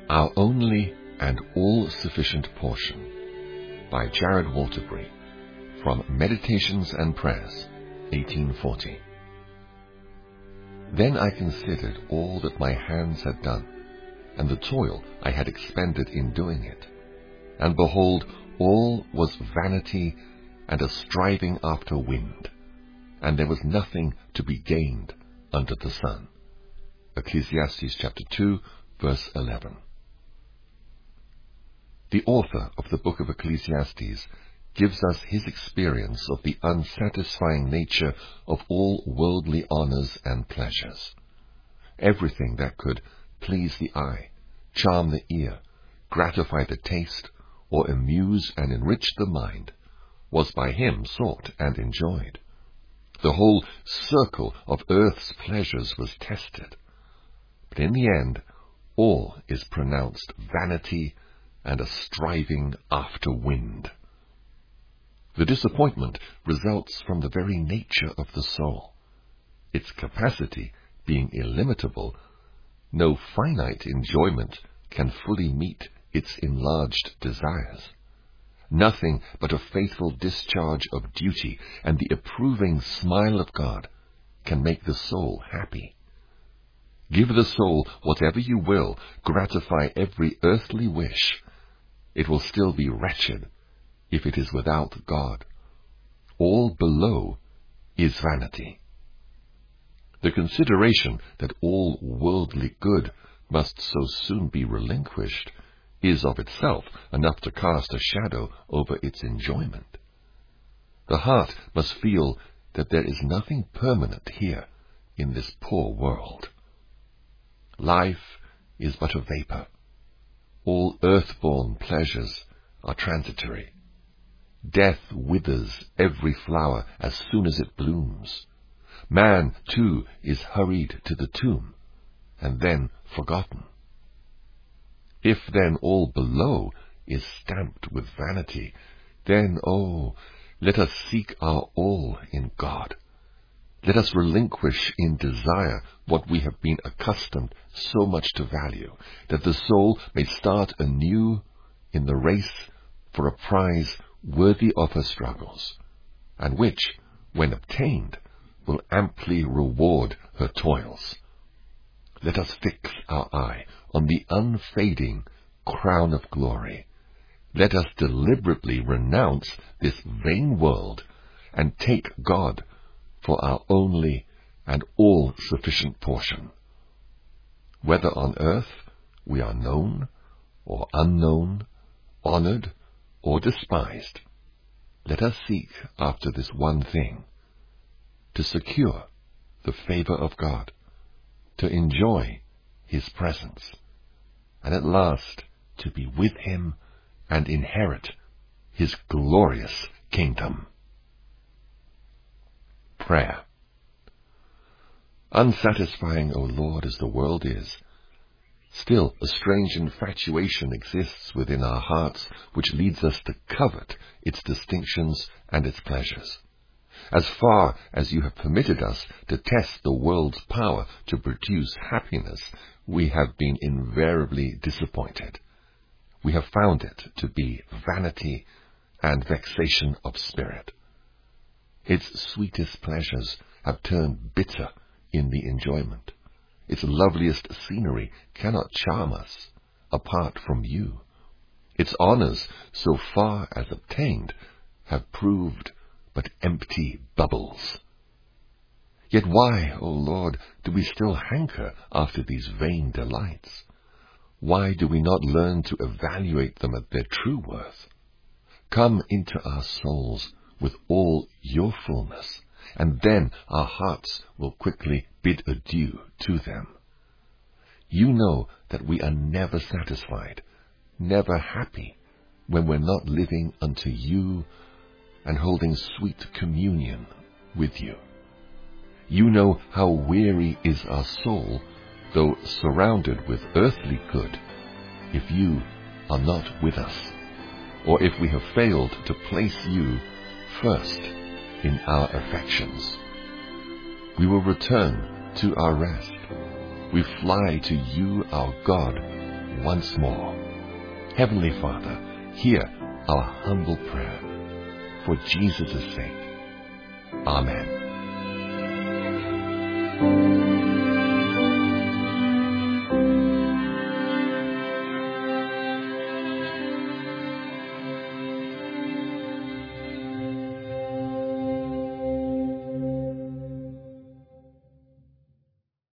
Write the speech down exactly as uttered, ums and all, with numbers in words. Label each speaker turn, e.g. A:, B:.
A: Our Only and All-Sufficient Portion by Jared Waterbury, from Meditations and Prayers, eighteen forty. Then I considered all that my hands had done, and the toil I had expended in doing it. And behold, all was vanity and a striving after wind, and there was nothing to be gained under the sun. Ecclesiastes chapter two, verse eleven. The author of the book of Ecclesiastes gives us his experience of the unsatisfying nature of all worldly honors and pleasures. Everything that could please the eye, charm the ear, gratify the taste, or amuse and enrich the mind, was by him sought and enjoyed. The whole circle of earth's pleasures was tested. But in the end, all is pronounced vanity and a striving after wind. The disappointment results from the very nature of the soul. Its capacity being illimitable, no finite enjoyment can fully meet its enlarged desires. Nothing but a faithful discharge of duty and the approving smile of God can make the soul happy. Give the soul whatever you will, gratify every earthly wish, it will still be wretched if it is without God. All below is vanity. The consideration that all worldly good must so soon be relinquished is of itself enough to cast a shadow over its enjoyment. The heart must feel that there is nothing permanent here in this poor world. Life is but a vapor. All earth-born pleasures are transitory. Death withers every flower as soon as it blooms. Man, too, is hurried to the tomb, and then forgotten. If then all below is stamped with vanity, then, oh, let us seek our all in God. Let us relinquish in desire what we have been accustomed so much to value, that the soul may start anew in the race for a prize worthy of her struggles, and which, when obtained, will amply reward her toils. Let us fix our eye on the unfading crown of glory. Let us deliberately renounce this vain world and take God for our only and all-sufficient portion. Whether on earth we are known or unknown, honored or despised, let us seek after this one thing, to secure the favor of God, to enjoy His presence, and at last to be with Him and inherit His glorious kingdom. Prayer. Unsatisfying, O Lord, as the world is, still a strange infatuation exists within our hearts which leads us to covet its distinctions and its pleasures. As far as you have permitted us to test the world's power to produce happiness, we have been invariably disappointed. We have found it to be vanity and vexation of spirit. Its sweetest pleasures have turned bitter in the enjoyment. Its loveliest scenery cannot charm us apart from you. Its honors, so far as obtained, have proved but empty bubbles. Yet why, O Lord, do we still hanker after these vain delights? Why do we not learn to evaluate them at their true worth? Come into our souls with all your fullness, and then our hearts will quickly bid adieu to them. You know that we are never satisfied, never happy, when we're not living unto you and holding sweet communion with you. You know how weary is our soul, though surrounded with earthly good, if you are not with us, or if we have failed to place you first in our affections. We will return to our rest. We fly to you, our God, once more. Heavenly Father, hear our humble prayer. For Jesus' sake. Amen.